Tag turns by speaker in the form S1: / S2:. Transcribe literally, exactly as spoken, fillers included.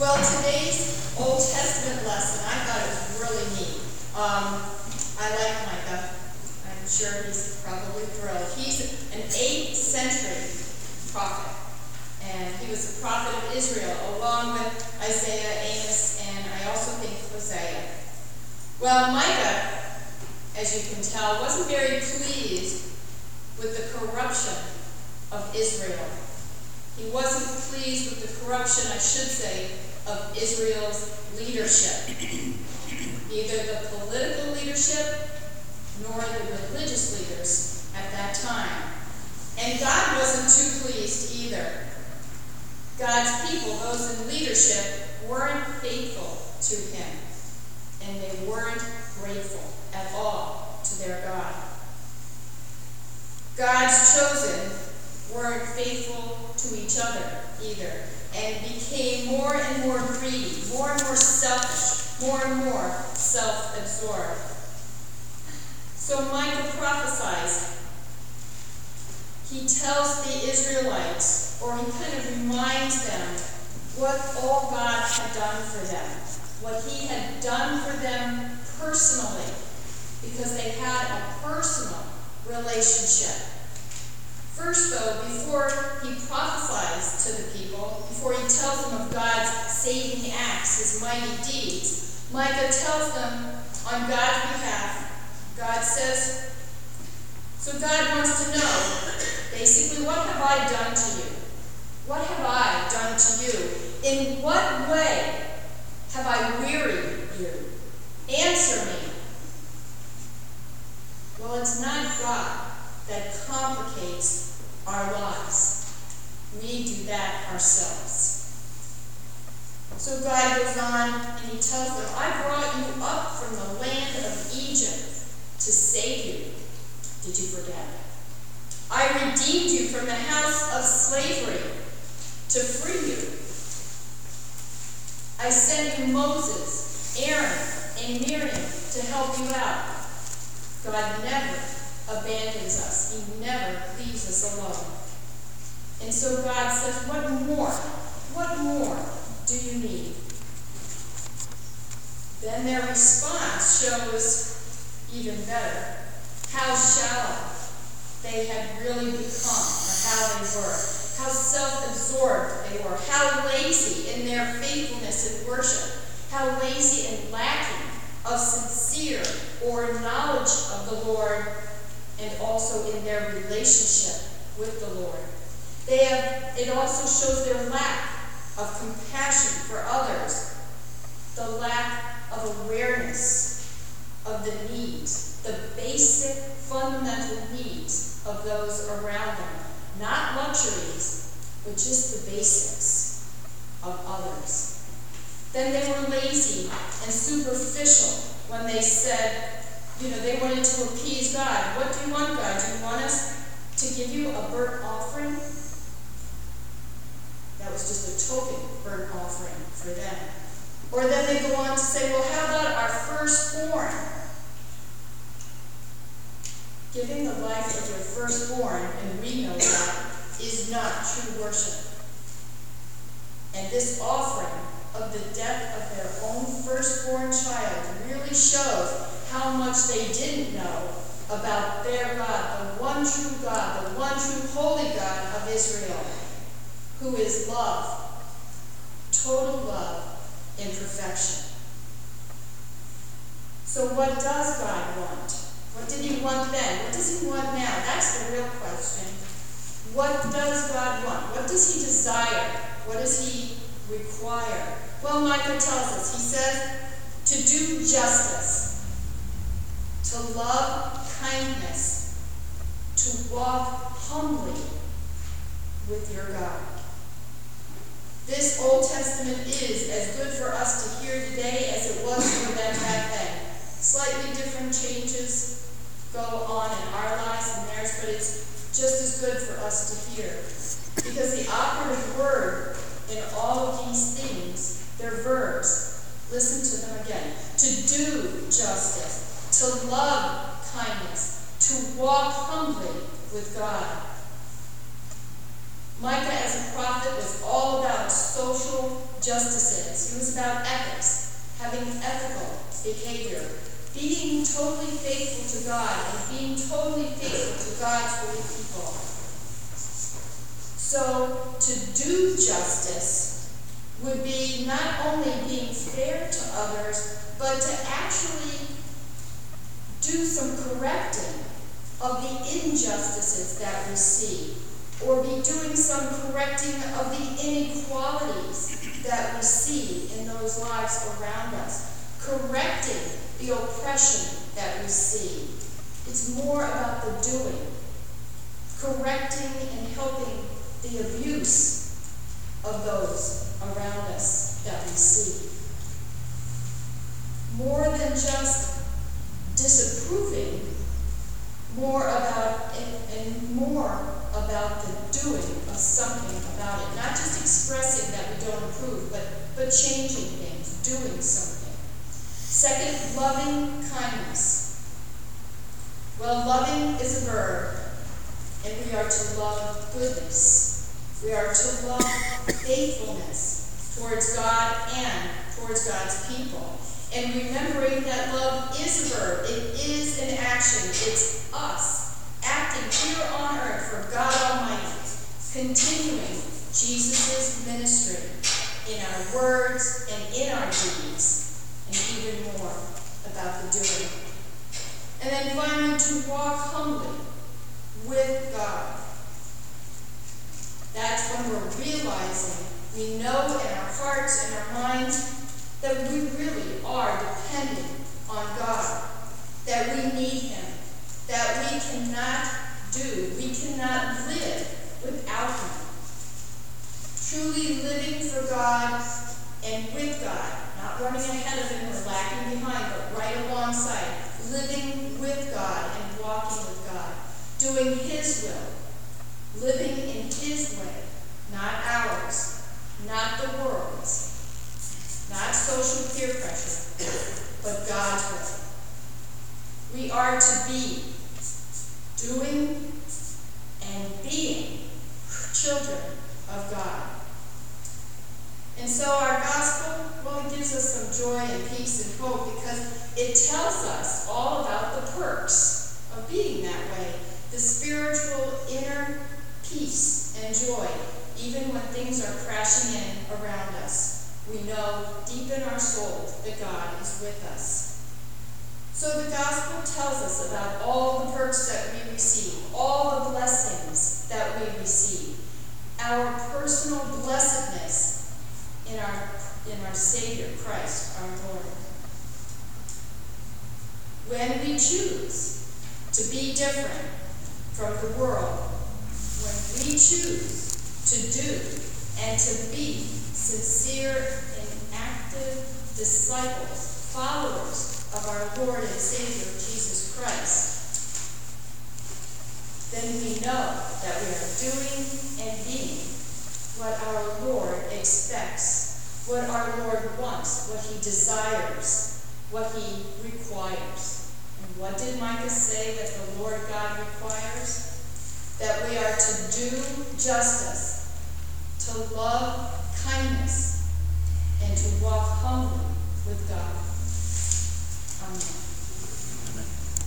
S1: Well, today's Old Testament lesson, I thought it was really neat. Um, I like Micah. I'm sure he's probably thrilled. He's an eighth century prophet, and he was the prophet of Israel, along with Isaiah, Amos, and I also think Hosea. Well, Micah, as you can tell, wasn't very pleased with the corruption of Israel. He wasn't pleased with the corruption, I should say, of Israel's leadership. Neither the political leadership nor the religious leaders at that time. And God wasn't too pleased either. God's people, those in leadership, weren't faithful to him, and they weren't grateful at all to their God. God's chosen weren't faithful to each other either, and became more and more greedy, more and more selfish, more and more self-absorbed. So Micah prophesies. He tells the Israelites, or he kind of reminds them, what all God had done for them, what he had done for them personally, because they had a personal relationship. First, though, before he prophesies to the people, before he tells them of God's saving acts, his mighty deeds, Micah tells them on God's behalf, God says, so God wants to know, basically, what have I done to you? What have I done to you? In what way have I wearied you? Answer me. Well, it's not God that complicates our lives. We do that ourselves. So God goes on and he tells them, I brought you up from the land of Egypt to save you. Did you forget? I redeemed you from the house of slavery to free you. I sent you Moses, Aaron, and Miriam to help you out. God never abandons us. He never leaves us alone. And so God says, what more? What more do you need? Then their response shows even better how shallow they had really become, or how they were, how self-absorbed they were, how lazy in their faithfulness in worship, how lazy and lacking of sincere or knowledge of the Lord, and also in their relationship with the Lord. They have, it also shows their lack of compassion for others, the lack of awareness of the needs, the basic fundamental needs of those around them. Not luxuries, but just the basics of others. Then they were lazy and superficial when they said, you know, they wanted to appease God. What do you want, God? Do you want us to give you a burnt offering? That was just a token burnt offering for them. Or then they go on to say, well, how about our firstborn? Giving the life of your firstborn, and we know that, is not true worship. And this offering of the death of their own firstborn child really shows how much they didn't know about their God, the one true God, the one true holy God of Israel, who is love, total love in perfection. So what does God want? What did he want then? What does he want now? That's the real question. What does God want? What does he desire? What does he require? Well, Micah tells us, he says, to do justice, to love kindness, to walk humbly with your God. This Old Testament is as good for us to hear today as it was for them back then. Slightly different changes go on in our lives and theirs, but it's just as good for us to hear. Because the operative word in all of these things, they're verbs. Listen to them again. To do justice, to love kindness, to walk humbly with God. Micah as a prophet was all about social justices. He was about ethics, having ethical behavior, being totally faithful to God and being totally faithful to God's holy people. So to do justice would be not only being fair to others, but to actually do some correcting of the injustices that we see, or be doing some correcting of the inequalities that we see in those lives around us, correcting the oppression that we see. It's more about the doing, correcting and helping the abuse of those around us that we see. More than just disapproving, more about and, and more about the doing of something about it. Not just expressing that we don't approve, but, but changing things, doing something. Second, loving kindness. Well, loving is a verb, and we are to love goodness. We are to love faithfulness towards God and towards God's people. And remembering that love is a verb, it is an action, it's us acting here on earth for God Almighty, continuing Jesus' ministry in our words and in our deeds, and even more about the doing. And then finally, to walk humbly with God. That's when we're realizing, we know in our hearts and our minds that we really are dependent on God, that we need Him, that we cannot do, we cannot live without Him. Truly living for God and with God, not running ahead of Him or lagging behind, but right alongside, living with God and walking with God, doing His will, living in His way, not ours, not the world's, not social peer pressure, but God's way. We are to be doing and being children of God. And so our gospel, well, it gives us some joy and peace and hope because it tells us all about the perks of being that way. The spiritual inner peace and joy, even when things are crashing in around us. We know deep in our souls that God is with us. So the gospel tells us about all the perks that we receive, all the blessings that we receive, our personal blessedness in our, in our Savior, Christ, our Lord. When we choose to be different from the world, when we choose to do and to be sincere and active disciples, followers of our Lord and Savior, Jesus Christ, then we know that we are doing and being what our Lord expects, what our Lord wants, what He desires, what He requires. And what did Micah say that the Lord God requires? That we are to do justice, to love kindness, and to walk humbly with God. Amen.